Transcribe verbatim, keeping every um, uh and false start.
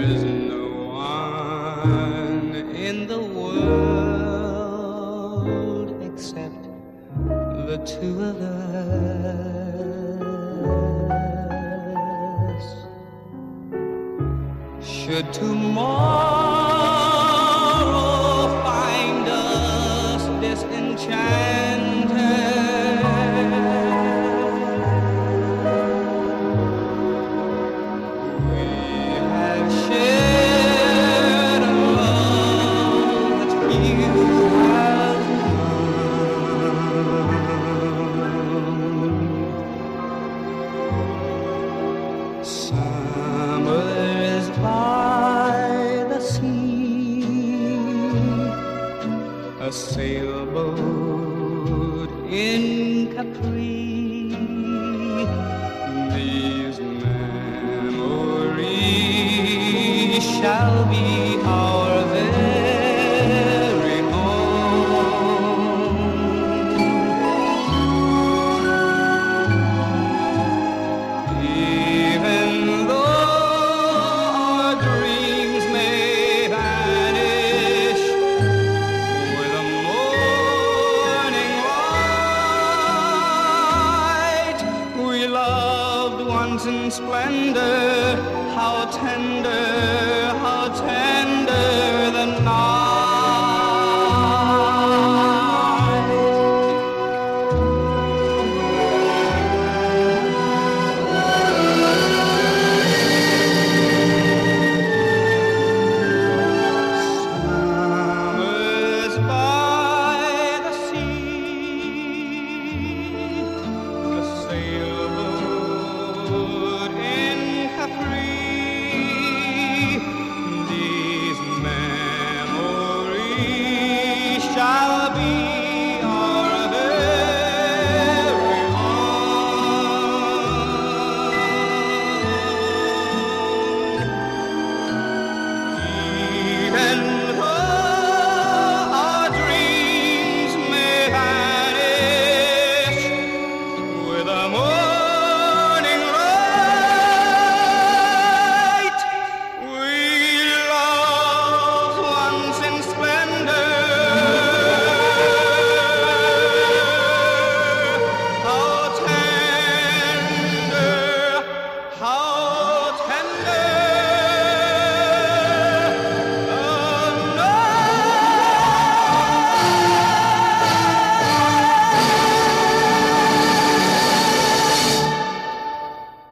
there's no one in the world except the two of us. Should tomorrow find us disenchanted, we have shared a love that few have known. Summers by the sea, a sailboat in Capri. These memories shall be ours